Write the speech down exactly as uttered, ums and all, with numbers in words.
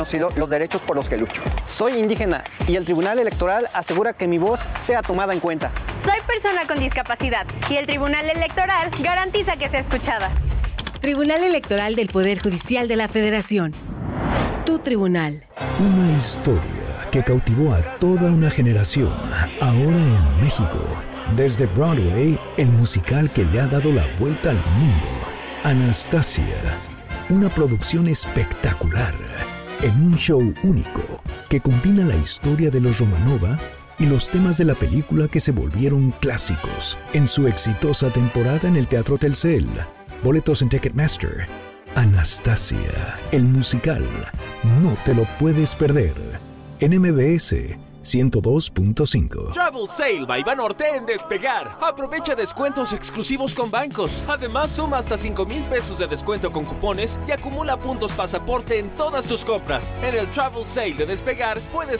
reconocido los derechos por los que lucho. Soy indígena y el Tribunal Electoral asegura que mi voz sea tomada en cuenta. Soy persona con discapacidad y el Tribunal Electoral garantiza que sea escuchada. Tribunal Electoral del Poder Judicial de la Federación. Tu tribunal. Una historia que cautivó a toda una generación, ahora en México. Desde Broadway, el musical que le ha dado la vuelta al mundo. Anastasia, una producción espectacular, en un show único que combina la historia de los Romanova y los temas de la película que se volvieron clásicos en su exitosa temporada en el Teatro Telcel. Boletos en Ticketmaster. Anastasia, el musical. No te lo puedes perder. En M B S ciento dos punto cinco. Travel Sale by Banorte en Despegar. Aprovecha descuentos exclusivos con bancos. Además, suma hasta cinco mil pesos de descuento con cupones y acumula puntos pasaporte en todas tus compras. En el Travel Sale de Despegar puedes